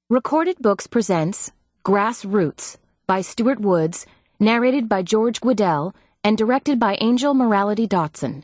Recorded Books presents Grassroots by Stuart Woods, narrated by George Guidell, and directed by Angel Morality Dotson.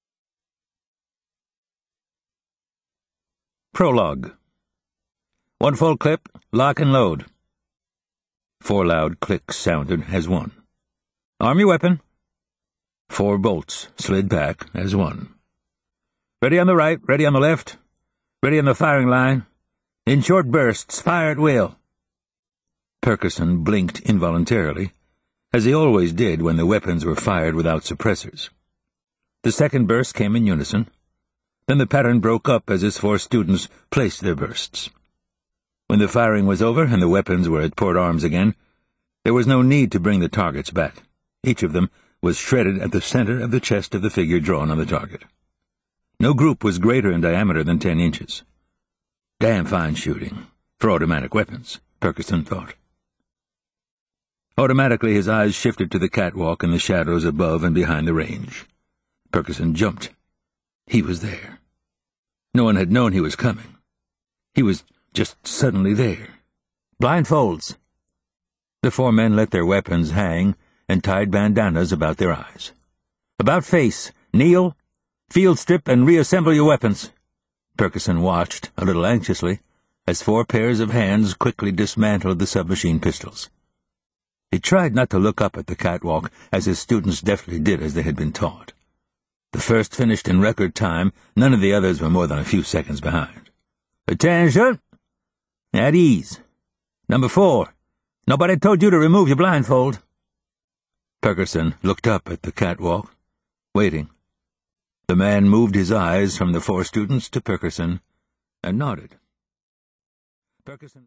Prologue. One full clip, lock and load. 4 loud clicks sounded as one. Arm your weapon. 4 bolts slid back as one. Ready on the right, ready on the left, ready on the firing line. In short bursts, fire at will. Perkerson blinked involuntarily, as he always did when the weapons were fired without suppressors. The second burst came in unison. Then the pattern broke up as his 4 students placed their bursts. When the firing was over and the weapons were at port arms again, there was no need to bring the targets back. Each of them was shredded at the center of the chest of the figure drawn on the target. No group was greater in diameter than 10 inches. Damn fine shooting, for automatic weapons, Perkerson thought. Automatically his eyes shifted to the catwalk in the shadows above and behind the range. Perkerson jumped. He was there. No one had known he was coming. He was just suddenly there. Blindfolds. The 4 men let their weapons hang and tied bandanas about their eyes. About face, kneel, field strip, and reassemble your weapons. Perkerson watched, a little anxiously, as 4 pairs of hands quickly dismantled the submachine pistols. He tried not to look up at the catwalk, as his students deftly did as they had been taught. The first finished in record time. None of the others were more than a few seconds behind. Attention! At ease. Number 4. Nobody told you to remove your blindfold. Perkerson looked up at the catwalk, waiting. The man moved his eyes from the 4 students to Perkerson and nodded. Perkerson